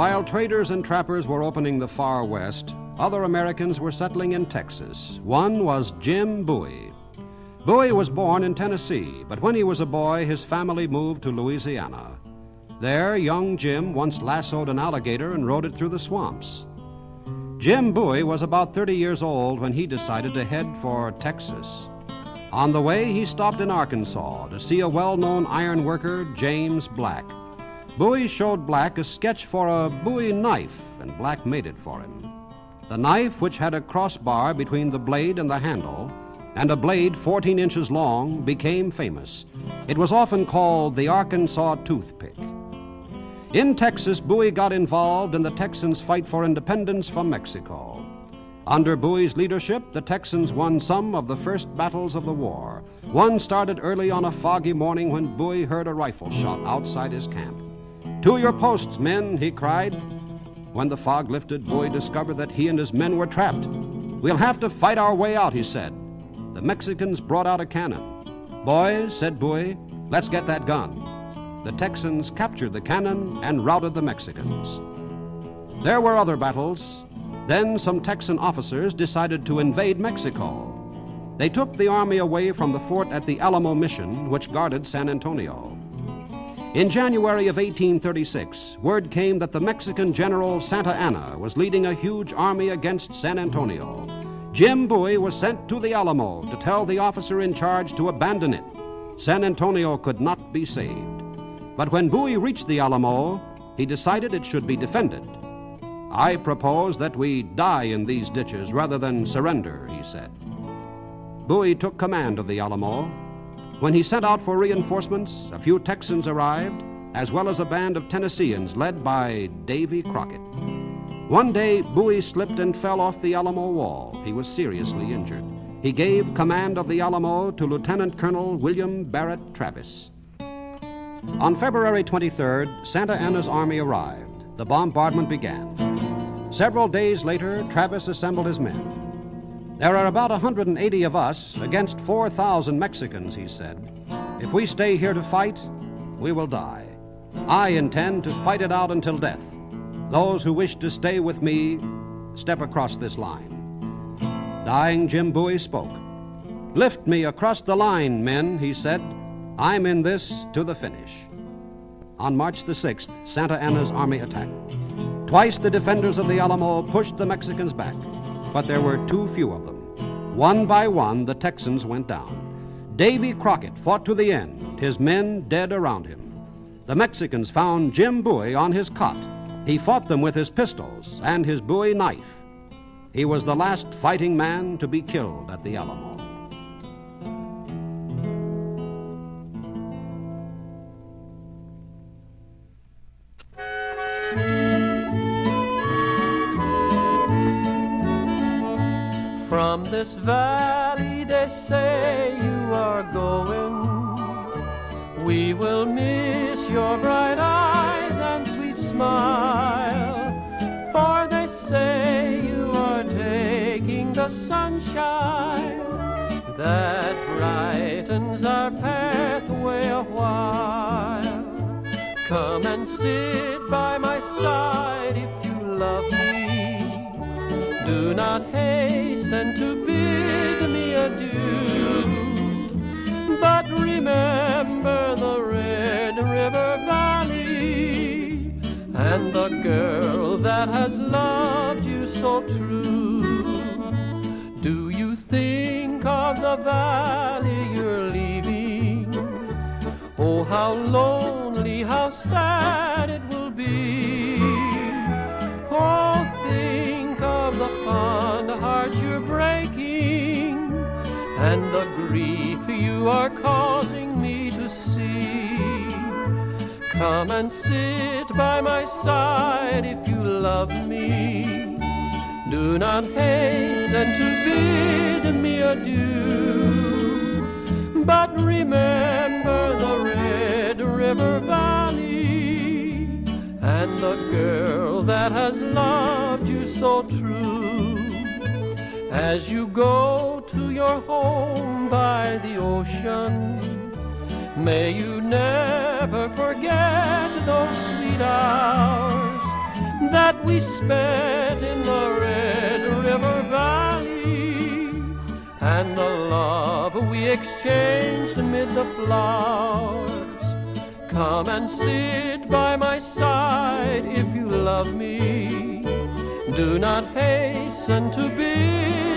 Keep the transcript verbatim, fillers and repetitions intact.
While traders and trappers were opening the far west, other Americans were settling in Texas. One was Jim Bowie. Bowie was born in Tennessee, but when he was a boy, his family moved to Louisiana. There, young Jim once lassoed an alligator and rode it through the swamps. Jim Bowie was about thirty years old when he decided to head for Texas. On the way, he stopped in Arkansas to see a well-known iron worker, James Black. Bowie showed Black a sketch for a Bowie knife, and Black made it for him. The knife, which had a crossbar between the blade and the handle, and a blade fourteen inches long, became famous. It was often called the Arkansas toothpick. In Texas, Bowie got involved in the Texans' fight for independence from Mexico. Under Bowie's leadership, the Texans won some of the first battles of the war. One started early on a foggy morning when Bowie heard a rifle shot outside his camp. "To your posts, men," he cried. When the fog lifted, Bowie discovered that he and his men were trapped. "We'll have to fight our way out," he said. The Mexicans brought out a cannon. "Boys," said Bowie, "let's get that gun." The Texans captured the cannon and routed the Mexicans. There were other battles. Then some Texan officers decided to invade Mexico. They took the army away from the fort at the Alamo Mission, which guarded San Antonio. In January of eighteen thirty-six, word came that the Mexican general Santa Anna was leading a huge army against San Antonio. Jim Bowie was sent to the Alamo to tell the officer in charge to abandon it. San Antonio could not be saved. But when Bowie reached the Alamo, he decided it should be defended. "I propose that we die in these ditches rather than surrender," he said. Bowie took command of the Alamo. When he sent out for reinforcements, a few Texans arrived, as well as a band of Tennesseans led by Davy Crockett. One day, Bowie slipped and fell off the Alamo wall. He was seriously injured. He gave command of the Alamo to Lieutenant Colonel William Barrett Travis. On February twenty-third, Santa Anna's army arrived. The bombardment began. Several days later, Travis assembled his men. "There are about one hundred eighty of us against four thousand Mexicans," he said. "If we stay here to fight, we will die. I intend to fight it out until death. Those who wish to stay with me, step across this line." Dying, Jim Bowie spoke. "Lift me across the line, men," he said. "I'm in this to the finish." On March the sixth, Santa Anna's army attacked. Twice the defenders of the Alamo pushed the Mexicans back, but there were too few of them. One by one, the Texans went down. Davy Crockett fought to the end, his men dead around him. The Mexicans found Jim Bowie on his cot. He fought them with his pistols and his Bowie knife. He was the last fighting man to be killed at the Alamo. From this valley they say you are going. We will miss your bright eyes and sweet smile, for they say you are taking the sunshine that brightens our pathway a while. Come and sit by my side if you love me. Do not hasten to bid me adieu, but remember the Red River Valley and the girl that has loved you so true. Do you think of the valley you're leaving? Oh, how lonely, how sad it will be. Oh, think of the fond heart you're breaking and the grief you are causing me to see. Come and sit by my side if you love me. Do not hasten to bid me adieu, but remember the Red River Valley and the girl that has loved you so true. As you go to your home by the ocean, may you never forget those sweet hours. that we spent in the Red River Valley, and the love we exchanged amid the flowers. Come and sit by my side if you love me. Do not hasten to bid